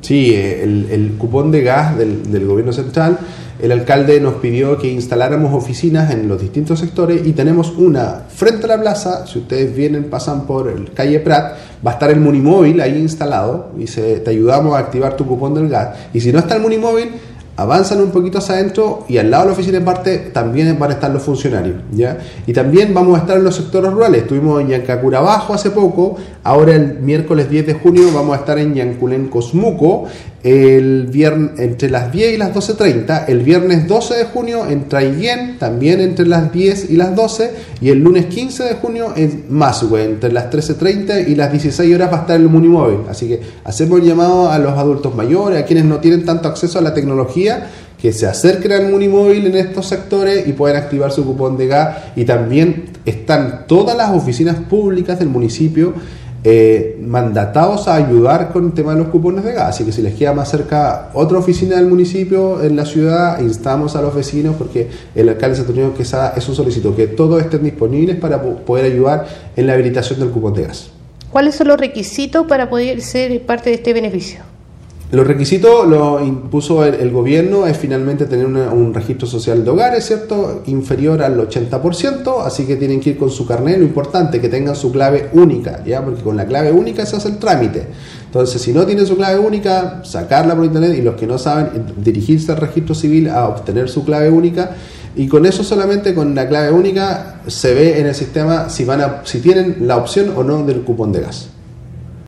Sí, el cupón de gas del gobierno central, el alcalde nos pidió que instaláramos oficinas en los distintos sectores y tenemos una frente a la plaza. Si ustedes vienen, pasan por el calle Prat, va a estar el Munimóvil ahí instalado y te ayudamos a activar tu cupón del gas. Y si no está el Munimóvil, avanzan un poquito hacia adentro y al lado de la oficina en parte también van a estar los funcionarios, ¿ya? Y también vamos a estar en los sectores rurales. Estuvimos en Yancacurabajo hace poco, ahora el miércoles 10 de junio vamos a estar en Yanculén Cosmuco, el viernes entre las 10 y las 12:30, el viernes 12 de junio en Traiguén, también entre las 10 y las 12, y el lunes 15 de junio en Masue, entre las 13:30 y las 16 horas va a estar el Munimóvil. Así que hacemos el llamado a los adultos mayores, a quienes no tienen tanto acceso a la tecnología, que se acerquen al Munimóvil en estos sectores y puedan activar su cupón de gas. Y también están todas las oficinas públicas del municipio mandatados a ayudar con el tema de los cupones de gas. Así que si les queda más cerca otra oficina del municipio en la ciudad, instamos a los vecinos, porque el alcalde Saturnino Quesada eso solicitó, que todos estén disponibles para poder ayudar en la habilitación del cupón de gas. ¿Cuáles son los requisitos para poder ser parte de este beneficio? Los requisitos los impuso el gobierno, es finalmente tener un registro social de hogares, ¿cierto?, inferior al 80%, así que tienen que ir con su carnet. Lo importante, que tengan su clave única, ¿ya? Porque con la clave única se hace el trámite. Entonces, si no tienen su clave única, sacarla por internet, y los que no saben, dirigirse al registro civil a obtener su clave única, y con eso, solamente con la clave única, se ve en el sistema si tienen la opción o no del cupón de gas.